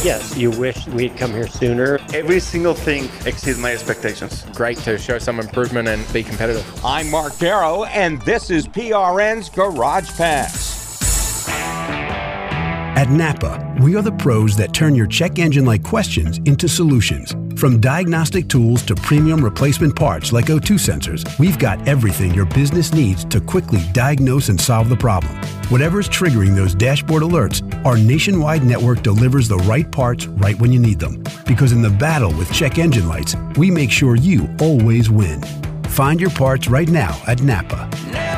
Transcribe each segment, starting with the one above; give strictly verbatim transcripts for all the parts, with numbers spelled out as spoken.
Yes, you wish we'd come here sooner. Every single thing exceeds my expectations. Great to show some improvement and be competitive. I'm Mark Darrow, and this is P R N's Garage Pass. At Napa, we are the pros that turn your check engine-like questions into solutions. From diagnostic tools to premium replacement parts like O two sensors, we've got everything your business needs to quickly diagnose and solve the problem. Whatever's triggering those dashboard alerts, our nationwide network delivers the right parts right when you need them. Because in the battle with check engine lights, we make sure you always win. Find your parts right now at Napa.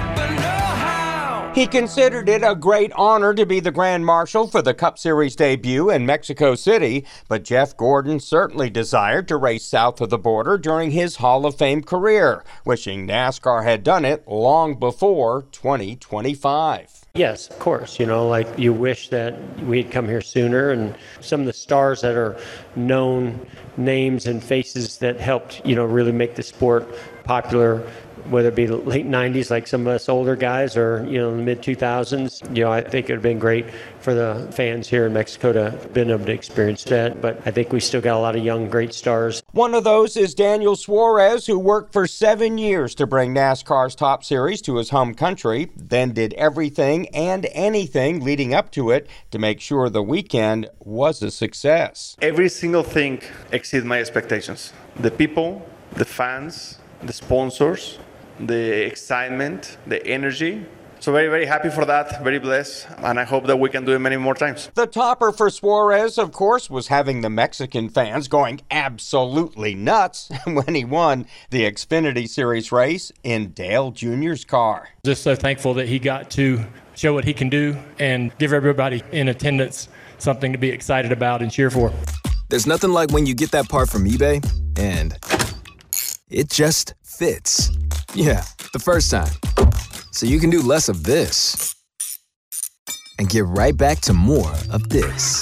He considered it a great honor to be the Grand Marshal for the Cup Series debut in Mexico City, but Jeff Gordon certainly desired to race south of the border during his Hall of Fame career, wishing NASCAR had done it long before twenty twenty-five. Yes, of course. You know, like you wish that we'd come here sooner, and some of the stars that are known names and faces that helped, you know, really make the sport popular, whether it be the late nineties, like some of us older guys, or, you know, the mid two thousands. You know, I think it would have been great for the fans here in Mexico to have been able to experience that. But I think we still got a lot of young, great stars. One of those is Daniel Suarez, who worked for seven years to bring NASCAR's Top Series to his home country, then did everything and anything leading up to it to make sure the weekend was a success. Every single thing exceeds my expectations. The people, the fans, the sponsors, the excitement, the energy. So very, very happy for that, very blessed, and I hope that we can do it many more times. The topper for Suarez, of course, was having the Mexican fans going absolutely nuts when he won the Xfinity Series race in Dale Junior's car. Just so thankful that he got to show what he can do and give everybody in attendance something to be excited about and cheer for. There's nothing like when you get that part from eBay and it just fits. Yeah, the first time. So you can do less of this and get right back to more of this.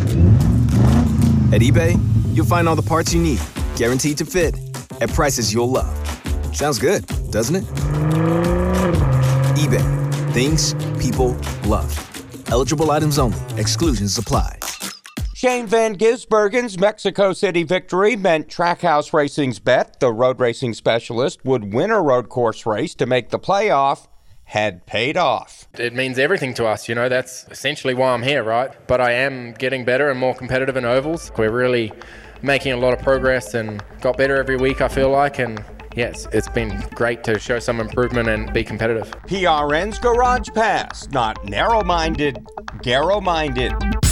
At eBay, you'll find all the parts you need, guaranteed to fit, at prices you'll love. Sounds good, doesn't it? eBay, things people love. Eligible items only. Exclusions apply. Shane Van Gisbergen's Mexico City victory meant Trackhouse Racing's bet the road racing specialist would win a road course race to make the playoff had paid off. It means everything to us, you know, that's essentially why I'm here, right? But I am getting better and more competitive in ovals. We're really making a lot of progress and got better every week, I feel like, and yes, it's been great to show some improvement and be competitive. P R N's Garage Pass, not narrow-minded, Garrow-minded.